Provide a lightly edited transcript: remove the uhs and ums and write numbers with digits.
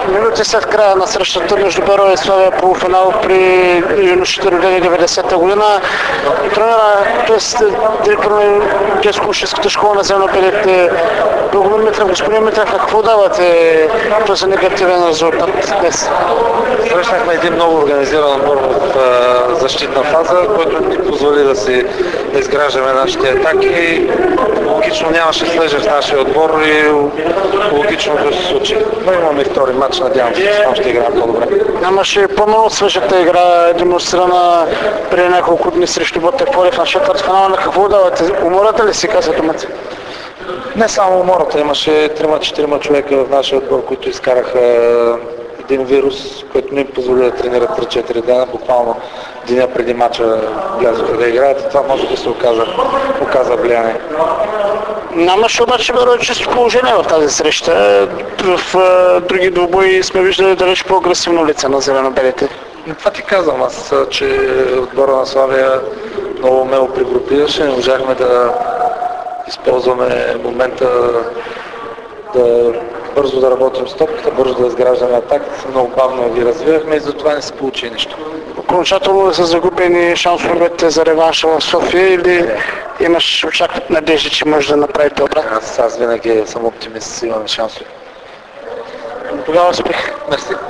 Минути след края на срещата между Берое и Славия полуфинал при юношите родени 90-та година, тренера, т.е. директор на детско-ученическата школа на Зеленобелите, Богомир Митрев, господин Митрев, какво давате този негативен резултат днес? Срещнахме един много организиран отбор в защитна фаза, който ни позволи да си изграждаме нашите атаки. Логично нямаше слежа в нашия отбор и логично да се случи. Но имаме и втори матч, надявам се, че там ще играем по-добре. Нямаше по-малко свежата игра, демонстрирана преди няколко дни срещу Ботев Пловдив на четвъртфинала. На какво давате? Умората ли си, каза думата? Не само умората, имаше 3-4 човека в нашия отбор, които изкараха един вирус, който не им позволи да тренират 3-4 дена, буквално деня преди мача влязоха да играят и това може да се оказа влияние. Нямаше обаче Берое чисто положение в тази среща. В други двубои сме виждали далеч по-агресивно лице на зеленобелите. Това ти казвам аз, че отбора на Славия много умело прегрупираше, не можахме да използваме момента да бързо да работим с топката, бързо да изграждаме атаката, много бавно ги развивахме и затова не се получи нищо. Окончателно са загубени шансовете за реванша в София или имаш очакват надежда, че може да направите обратно? Аз винаги съм оптимист, имаме шансове. Тогава успех. Мерси.